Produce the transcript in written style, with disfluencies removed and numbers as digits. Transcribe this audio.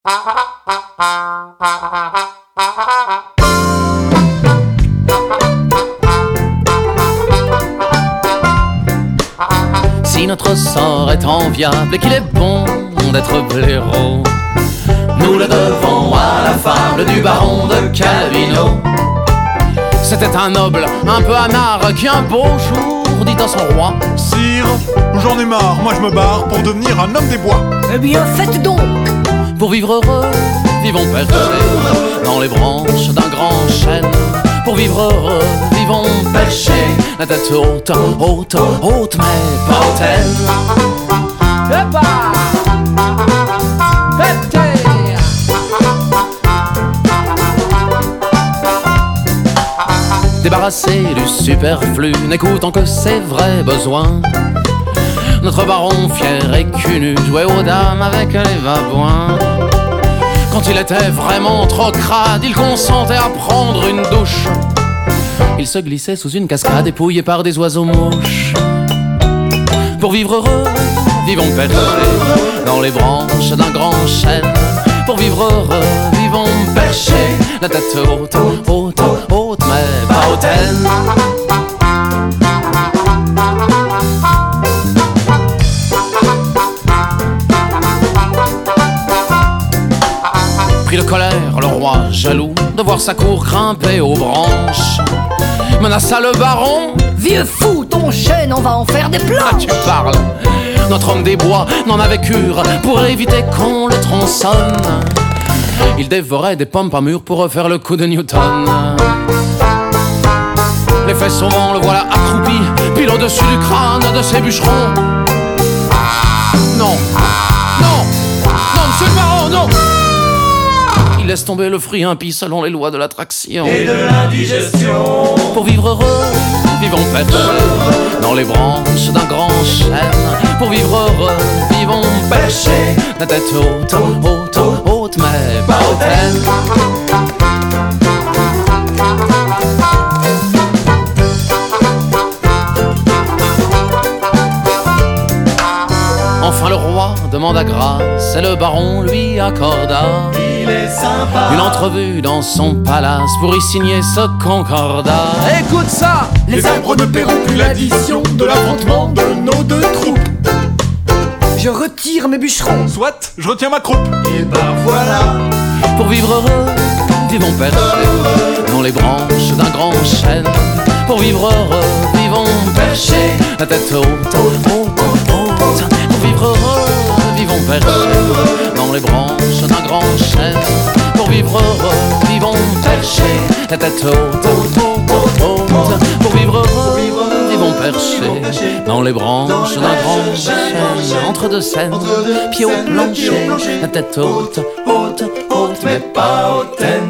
Si notre sort est enviable et qu'il est bon d'être blaireau, nous le devons à la fable du baron de Calvino. C'était un noble, un peu anard, qui un beau jour dit à son roi: Sire, j'en ai marre, moi je me barre pour devenir un homme des bois. Eh bien faites donc. Pour vivre heureux, vivons perchés dans les branches d'un grand chêne. Pour vivre heureux, vivons perchés, la tête haute, haute, haute, mais pas hautaine. Débarrassé du superflu, n'écoutant que ses vrais besoins, notre baron fier et cul nu jouait aux dames avec les babouins. Quand il était vraiment trop crade, il consentait à prendre une douche. Il se glissait sous une cascade épouillé par des oiseaux mouches. Pour vivre heureux, vivons perchés dans les branches d'un grand chêne. Pour vivre heureux, vivons perchés, la tête haute, haute, haute, mais pas hautaine. Pris de colère, le roi, jaloux de voir sa cour grimper aux branches, menaça le baron: Vieux fou, ton chêne, on va en faire des planches. Ah, tu parles. Notre homme des bois n'en avait cure pour éviter qu'on le tronçonne. Il dévorait des pommes pas mûres pour refaire le coup de Newton. Les fesses au vent, le voilà accroupi, pile au-dessus du crâne de ses bûcherons. Non, non, non, monsieur le baron, non! Il laisse tomber le fruit impie selon les lois de l'attraction et de l'indigestion. Pour vivre heureux, vivons perchés dans les branches d'un grand chêne. Pour vivre heureux, vivons perchés, la tête haute, haute, haute, mais pas hautaine. Enfin le roi demanda grâce et le baron lui accorda une entrevue dans son palace pour y signer ce concordat. Écoute ça! Les arbres ne paieront plus l'addition de l'affrontement de nos deux troupes. Je retire mes bûcherons. Soit, je retiens ma croupe. Et ben voilà. Pour vivre heureux, vivons perchés dans les branches d'un grand chêne. Pour vivre heureux, vivons perchés, la tête haute, haute, haute. Pour vivre heureux, vivons perchés dans les branches d'un grand chêne. Pour vivre heureux, vivons perchés, la tête haute, haute, haute, haute. Pour vivre heureux, vivons perchés dans les branches d'un grand chêne. Entre deux scènes, pieds au plancher, la tête haute, haute, haute, mais pas hautaine.